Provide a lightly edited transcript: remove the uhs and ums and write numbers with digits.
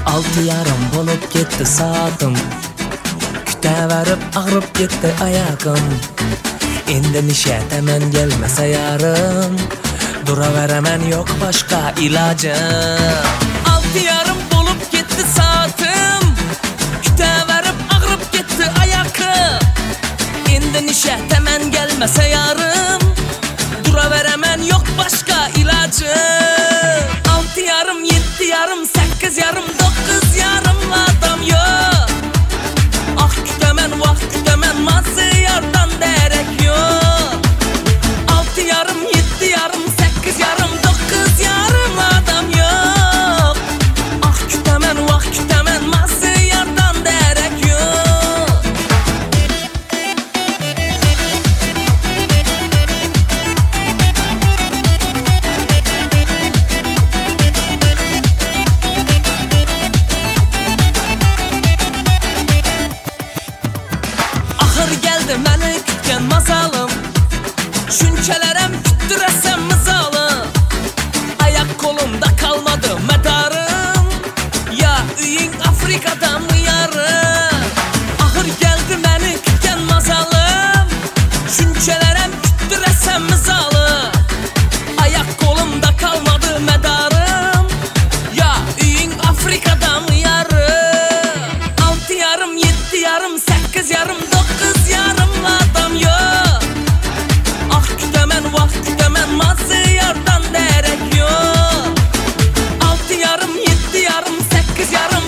Altı yarım bolup gitti saatim, kütäverip ağrıp gitti ayağım. Endi nişetemen gelmese yarın, duraveremen yok başka ilacım. Altı yarım bolup gitti saatim, kütäverip ağrıp gitti ayağım. Endi nişetemen gelmese yarın, duraveremen yok başka ilacım. Altı yarım, yetti yarım, sekiz yarım, dokuz yarım adam yok. Ah kütemen, vah kütemen, mazı yardan derek yok. Altı yarım, yetti yarım, sekiz yarım, dokuz yarım adam yok. Ah kütemen, vah kütemen, mazı yardan derek yok. Ahır geldi məni kütken mazalım, şünçelerem küttüresem mızalım. Ayak kolumda kalmadı medarım, ya üyün Afrikadan mı yarım? Ahır geldi məni kütken mazalım, şünçelerem küttüresem mızalım. Ayak kolumda kalmadı medarım, ya üyün Afrikadan mı yarım? Altı yarım, yetti yarım, sekiz yarım, dokuz yarım adam yok. Ah kütemen, vah kütemen, mazı yardan derek yok. Altı yarım, yetti yarım, sekiz yarım,